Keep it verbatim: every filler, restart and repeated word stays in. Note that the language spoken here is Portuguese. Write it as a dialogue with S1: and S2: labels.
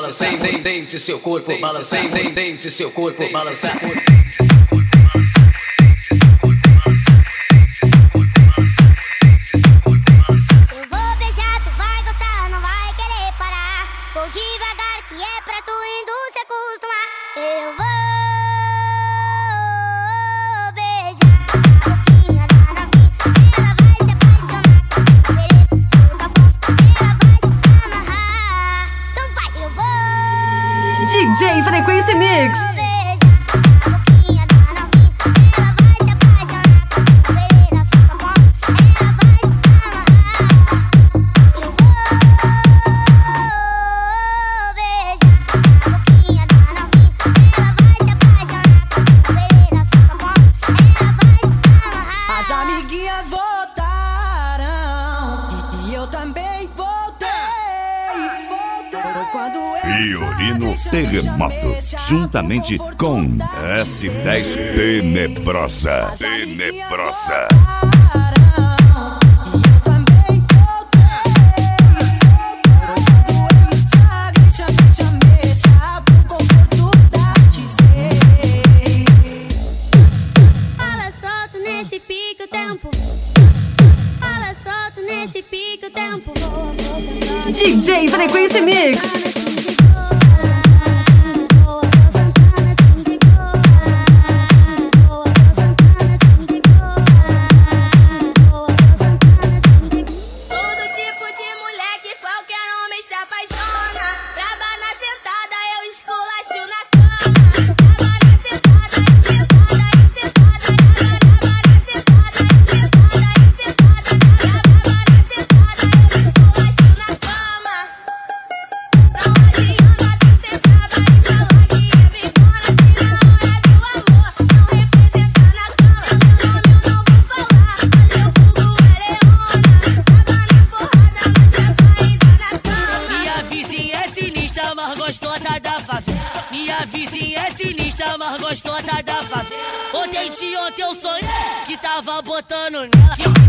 S1: Sem nem deixe seu corpo balançar, nem deixe seu corpo balançar.
S2: Eu vou beijar, tu vai gostar, não vai querer parar. Vou devagar que é pra tu indo se acostumar. Eu vou beijar a boquinha da novinha, ela vai se apaixonar. Querer soltar a boca, ela vai se amarrar. Então vai, eu vou
S3: D J Frequência Mix.
S4: Fiorino Terremoto, juntamente com S dez Tenebrosa. Tenebrosa.
S2: Fala solto nesse pique o tempo. Fala solto nesse pique o tempo.
S3: D J Frequência Mix.
S5: Minha vizinha é sinistra, mas gostosa da favela. Ontem de ontem eu sonhei que tava botando nela.